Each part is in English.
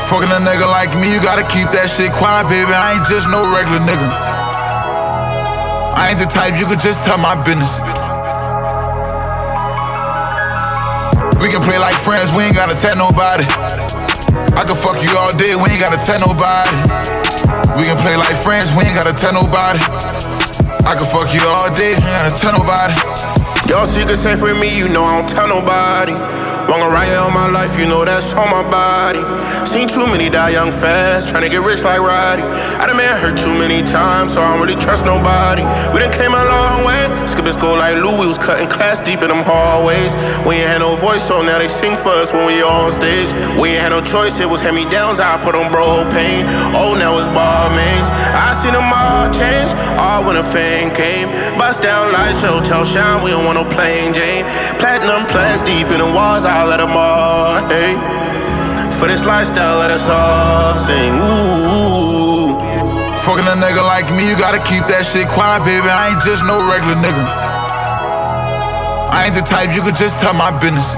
Fucking a nigga like me, you gotta keep that shit quiet, baby. I ain't just no regular nigga. I ain't the type you could just tell my business. We can play like friends, we ain't gotta tell nobody. I can fuck you all day, we ain't gotta tell nobody. We can play like friends, we ain't gotta tell nobody. I can fuck you all day, we ain't gotta tell nobody. Your secret safe with me, you know I don't tell nobody. Wrong or right all my life, you know that's on my body. Seen too many die young fast, tryna get rich like Roddy. I done been hurt too many times, so I don't really trust nobody. We done came a long way, skipped school like Lou, we was cutting class deep in them hallways. We ain't had no voice, so now they sing for us when we on stage. We ain't had no choice, it was hand-me-downs, I put on bro pain. Oh, now it's ball mains. I seen them all change, all when a fame came. Bust down lights, show, tell shine, we don't want no plain Jane. Platinum plaques deep in the walls, I'll let them all, hey. For this lifestyle, let us all sing, ooh. Fucking a nigga like me, you gotta keep that shit quiet, baby. I ain't just no regular nigga. I ain't the type you could just tell my business.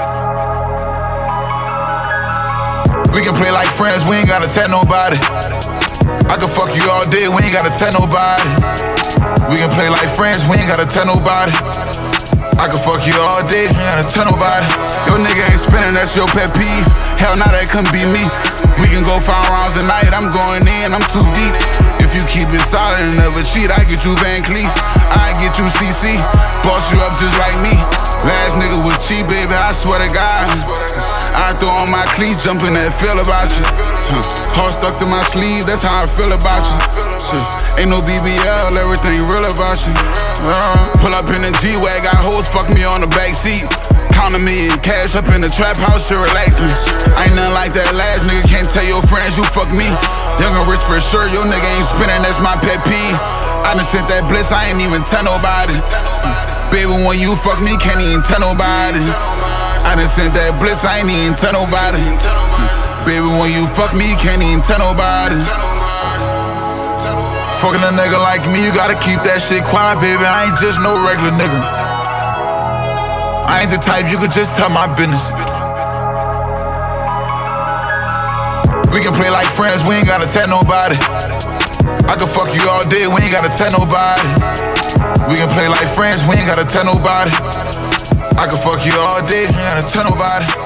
We can play like friends, we ain't gotta tell nobody. I can fuck you all day, we ain't gotta tell nobody. We can play like friends, we ain't gotta tell nobody. I can fuck you all day, ain't gotta tell nobody. Your nigga ain't spinning, that's your pet peeve. Hell, nah, that couldn't be me. We can go 5 rounds a night, I'm going in, I'm too deep. If you keep it solid and never cheat, I get you Van Cleef, I get you CC. Boss you up just like me. Last nigga was cheap, baby, I swear to God. I throw on my cleats, jumping that feel about you. Heart stuck to my sleeve, that's how I feel about you. Ain't no BBL, everything real about you. Pull up in the G-Wag, got hoes fuck me on the back seat. Counting me in cash up in the trap house, shit relax me. I ain't nothing like that last nigga, can't tell your friends you fuck me. Young and rich for sure, your nigga ain't spinning, that's my pet peeve. I done sent that bliss, I ain't even tell nobody. Baby, when you fuck me, can't even tell nobody. I done sent that bliss, I ain't even tell nobody. Baby, when you fuck me, can't even tell nobody. Fucking a nigga like me, you gotta keep that shit quiet, baby. I ain't just no regular nigga. I ain't the type you could just tell my business. We can play like friends, we ain't gotta tell nobody. I can fuck you all day, we ain't gotta tell nobody. We can play like friends, we ain't gotta tell nobody. I can fuck you all day, we ain't gotta tell nobody.